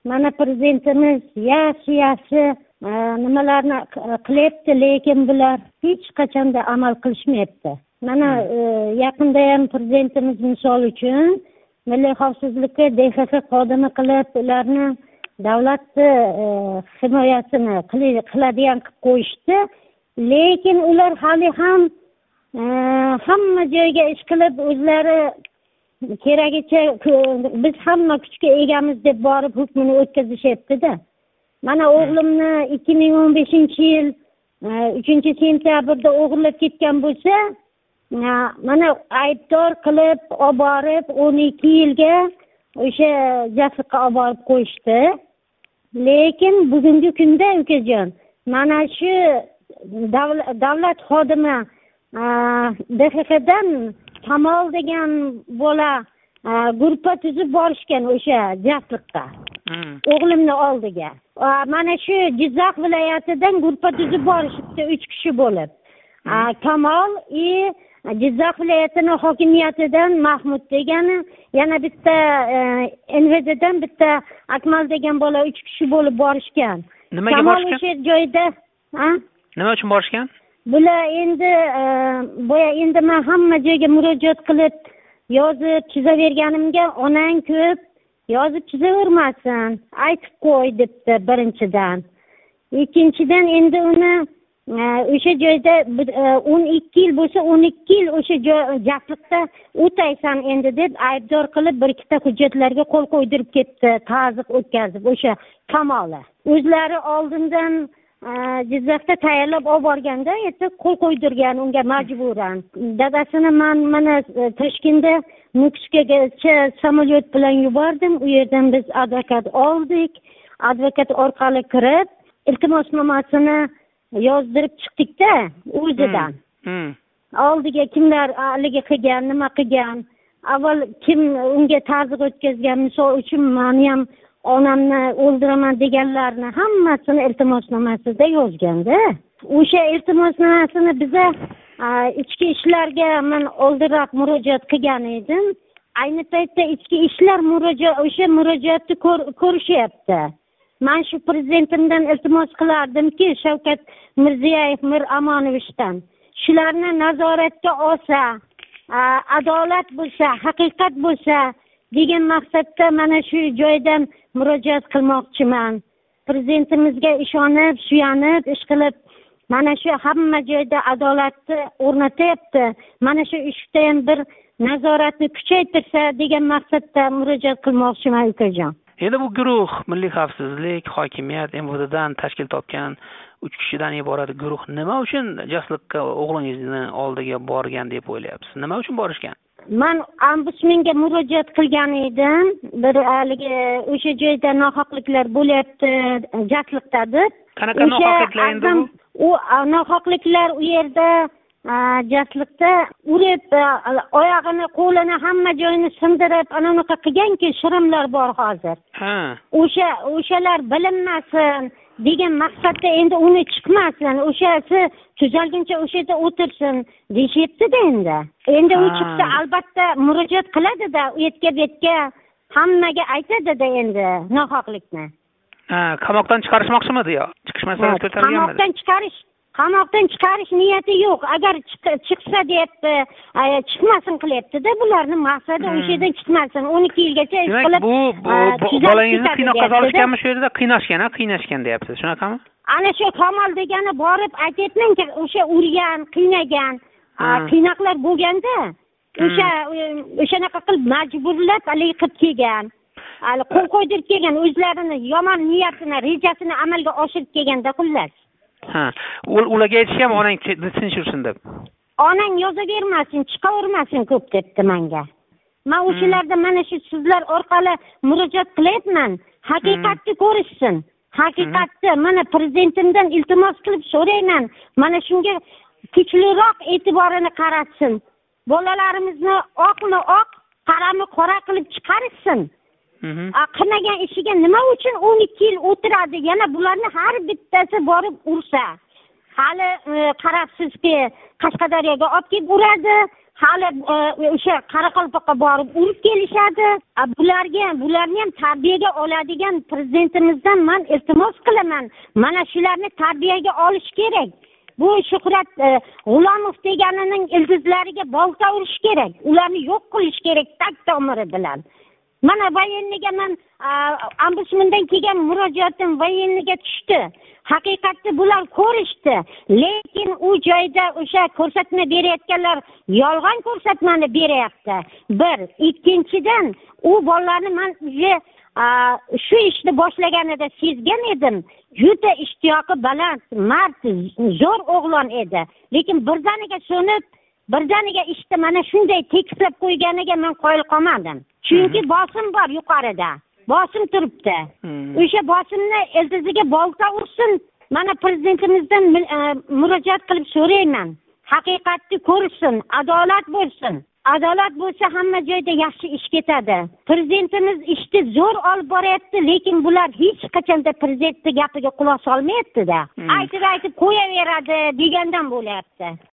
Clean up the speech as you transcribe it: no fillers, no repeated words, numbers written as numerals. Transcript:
mana prezidentimiz yaxshi nimalarni qilyapti, lekin bular hech qachonda amal qilishmayapti. Mana yaqinda ham prezidentimiz misol uchun milliy xavfsizlikka DXX xodimi qilib, ularni davlatni himoyasini qiladigan qilib qo'yishdi. Lekin ular hali ham hamma joyga ish qilib, o'zlari keragicha biz hamma kuchga egamiz deb borib hukmini o'tkazishyapti-da. Mana o'g'limni 2015-yil 3-sentyabrda o'g'irlab ketgan bo'lsa, mana aybdor qilib olib borib 12 yilga o'sha jasliqqa olib borib qo'yishdi. Lekin bugungi kunda ukajon, mana shu davlat xodimi DXXdan Kamol degan bola gruppa tuzib borishgan o'sha jasliqqa. O'g'limni oldiga. Mana shu Jizzax viloyatidan gruppa tuzib borishibdi 3 kishi bo'lib. Kamol Jizzax viloyatining hokimiyatidan Mahmud degani, yana bitta NVDdan bitta Akmal degan bola 3 kishi bo'lib borishgan. Nimaga borishgan? O'sha joyda, Nima uchun borishgan? Bular endi men hamma joyga murojaat qilib yozib chizaverganimga onang ko'p yozib chizavermasin, aytib qo'y debdi birinchidan. Ikkinchidan endi uni o'sha joyda 12 yil bo'lsa 12 yil o'sha jasliqda o'taysan endi deb aybdor qilib bir ikkita hujjatlarga qo'l qo'ydirib ketdi, ta'ziq o'tkazib o'sha Kamolni. O'zlari oldindan Jizzaxda tayyorlab olib borganda esa qo'l qo'ydirgan unga majburan. Dadasini mana Toshkentda Nukusgacha samolyot bilan yubordim. U yerdan biz advokat oldik. Advokat orqali kirib, iltimosnomasini yozdirib chiqdik-da o'zidan. Oldiga kimlar haligi qilgan, nima qilgan, avval kim unga ta'ziq o'tkazgan, misol uchun meni ham onamni o'ldiraman deganlarni hammasini iltimosnomasida yozganda. O'sha iltimosnomasini biza ichki ishlarga men oldinroq murojaat qilgan edim. Ayni paytda ichki ishlar o'sha murojaatni ko'rishyapti. Men shu prezidentimdan iltimos qilardimki, Shavkat Mirziyoyev Mir Amonovichdan shularni nazoratga olsa, adolat bo'lsa, haqiqat bo'lsa degan maqsadda mana shu joydan murojaat qilmoqchiman. Prezidentimizga ishonib, suyanib, ish qilib, mana shu hamma joyda adolatni o'rnatyapti. Mana shu ishda ham bir nazoratni kuchaytirsa degan maqsadda murojaat qilmoqchiman ukajon. Endi bu guruh Milliy xavfsizlik, hokimiyat, MVDdan tashkil topgan 3 kishidan iborat guruh nima uchun jasliqqa o'g'lingizni oldiga borgan deb o'ylayapsiz? Nima uchun borishgan? Men ombudsmenga murojaat qilgan edim. Bir haligi o'sha joyda nohaqliklar bo'lyapti, jasliqda deb. Qanaqa nohaqliklar endi bu? U nohaqliklar u yerda jasliqda urib, oyog'ini, qo'lini, hamma joyini sindirib, anaqa qilganki, shirimlar bor hozir. O'shalar bilinmasin degan maqsadda endi uni chiqmasin, o'shasi tuzalguncha o'sha yerda o'tirsin deyapti-da endi. Endi u chiqsa albatta murojaat qiladi-da, u yerga betga hammaga aytadi-da endi nohaqlikni. Qamoqdan chiqarishmoqchimidi yo? Chiqish masalasi ko'tarilganmi? Qamoqdan chiqarish niyati yo'q. Agar chiqsa deyapti, chiqmasin qilyapti-da, bularning maqsadi o'sha yerdan chiqmasin. 12 yilgacha ish qilib. Bu bolangizni qiynoqqa solishganmi shu yerda? Qiynashgan deyapsiz, shunaqami? Ana shu Kamol degani borib aytayapman-ki, o'sha urgan, qiynagan, qiynoqlar bo'lganda, o'shanaqa qilib majburlab haligi qilib kelgan. Qo'l qo'ydirib kelgan, o'zlarini yomon niyatini, rejasini amalga oshirib kelganda xullas. Ularga aytishgan onang tinchirsin deb. Onang yozavermasin, chiqavermasin ko'p debdi menga. Men o'shalarda mana shu sizlar orqali murojaat qilyapman. Haqiqatni ko'rishsin. Haqiqatni mana prezidentimdan iltimos qilib so'rayman. Mana shunga kuchliroq e'tiborini qaratsin. Bolalarimizni oqni oq, qorani qora qilib chiqarishsin. Qilmagan ishiga nima uchun 12 yil o'tiradi? Yana bularni har bittasi borib ursa. Hali qarabsizki, Qashqadaryoga olib kelib uradi. hali o'sha Qoraqalpoqqa borib urib kelishadi. Bularni ham tarbiyaga oladigan prezidentimizdan men iltimos qilaman. Mana shularni tarbiyaga olish kerak. Bu Shuhrat G'ulomov deganining ildizlariga bolta urish kerak. Ularni yo'q qilish kerak tak tomiri bilan. Mana voyenniga men ombudsmandan kelgan murojaatim voyenniga tushdi. Haqiqatda bular ko'rishdi, lekin u joyda o'sha ko'rsatma berayotganlar yolg'on ko'rsatmani beryapti. Bir, ikkinchidan u bolalarni men shu ishni boshlaganida sezgan edim. Juda ishtiyoqi baland, mard, zo'r o'g'lon edi. Lekin birdaniga so'nib, birdaniga ishda mana shunday tekislab qo'yganiga men qoyil qolmadim. Chunki bosim bor yuqorida. Bosim turibdi. O'sha bosimni ildiziga bolta ursin. Mana prezidentimizdan murojaat qilib so'rayman. Haqiqatni ko'rsin, adolat bo'lsin. Adolat bo'lsa hamma joyda yaxshi ish ketadi. Prezidentimiz ishni zo'r olib boryapti, lekin bular hech qachonda prezidentning gapiga quloq solmayapti-da. Aytib qo'yaveradi degandan bo'lyapti.